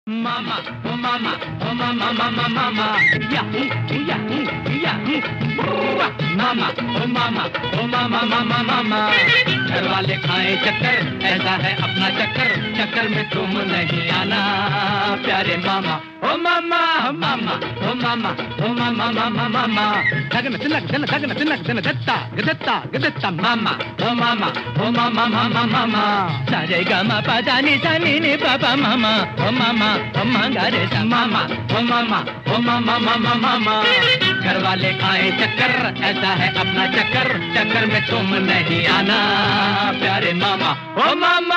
Mama, oh mama, oh mama, mama, mama, yahoo, yahoo, yahoo, mama, oh mama, oh mama, mama, mama, घर वाले खाएं चक्कर, ऐसा है अपना चक्कर, चक्कर में तुम नहीं आना, प्यारे मामा, oh mama, oh mama, oh mama, oh mama, mama, mama, धगन तिलक धन धगन तिलक धन धत्ता गदत्ता गदत्ता mama, oh mama, oh mama, mama, mama, सारे गामा पादानी सानी ने पापा मामा, oh mama, oh मांगा रे सा मामा, oh mama, oh mama, mama, mama, घर वाले खाएं चक्कर, ऐसा है अपना चक्कर, चक्कर में तुम नहीं आना, प्यारे मामा, oh mama.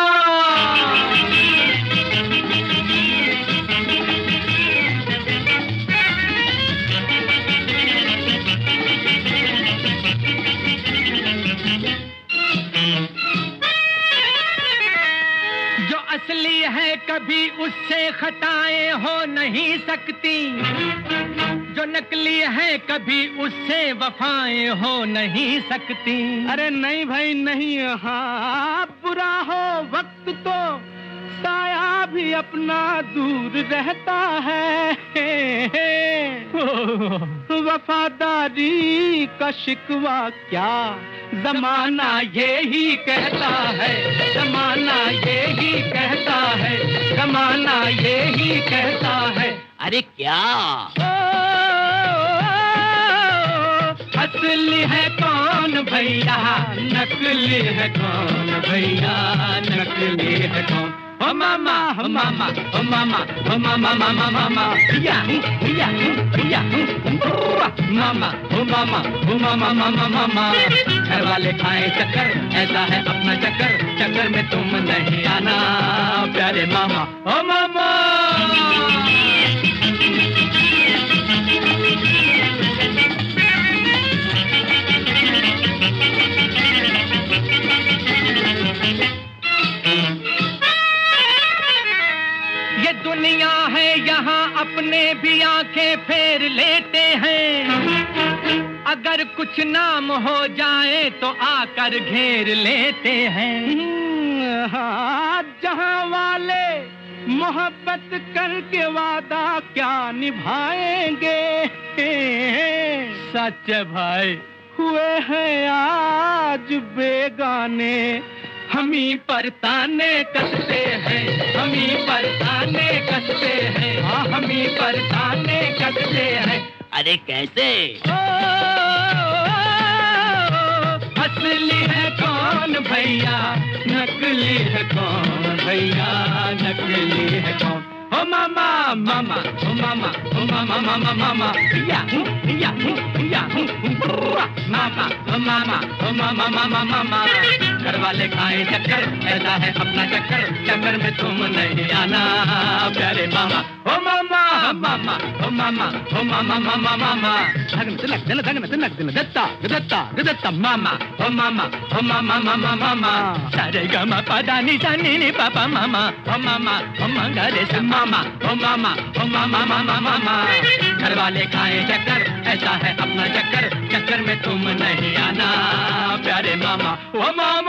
असली है कभी उससे खताएं हो नहीं सकती, जो नकली है कभी उससे वफाएं हो नहीं सकती। अरे नहीं भाई नहीं, हाँ बुरा हो वक्त तो साया भी अपना दूर रहता है, वफादारी का शिकवा क्या जमाना यही कहता है, जमाना यही कहता है, जमाना यही कहता है। अरे क्या असली है कौन भैया, नकली है कौन भैया, नकली है कौन। Oh mama, oh mama, oh mama, oh mama, mama, mama, yahoo, yahoo, yahoo, mama, oh mama, oh mama, mama, mama, घर वाले खाएं चक्कर, ऐसा है अपना चक्कर, चक्कर में तुम नहीं आना, प्यारे मामा, oh mama. ये दुनिया है यहाँ अपने भी आंखें फेर लेते हैं, अगर कुछ नाम हो जाए तो आकर घेर लेते हैं। हाँ, जहाँ वाले मोहब्बत करके वादा क्या निभाएंगे, सच भाई हुए हैं आज बेगाने, हमी पर ताने कसते हैं, हमी पर ताने कसते हैं, हाँ हमी पर ताने कसते हैं। अरे कैसे असली है कौन भैया, नकली है कौन भैया, नकली है कौन। Oh mama, mama, oh mama, oh mama, mama, mama, yahoo, yahoo, yahoo, mama, oh mama, oh mama, mama, mama, घर वाले खाएं चक्कर, ऐसा है अपना चक्कर, चक्कर में तुम नहीं आना, प्यारे मामा, oh mama, mama, oh mama, oh mama, mama, mama, धगन तिलक धन दत्ता गदत्ता गदत्ता mama, oh mama, oh mama, mama, mama, सारे गामा पादानी सानी ने पापा मामा, oh mama, oh मांगा रे सा मामा, oh mama, oh mama, mama, mama, घर वाले खाएं चक्कर, ऐसा है अपना चक्कर, चक्कर में तुम नहीं आना, प्यारे मामा, oh mama.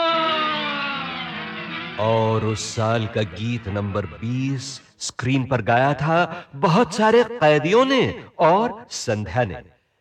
और उस साल का गीत नंबर 20 स्क्रीन पर गाया था बहुत सारे कैदियों ने और संध्या ने।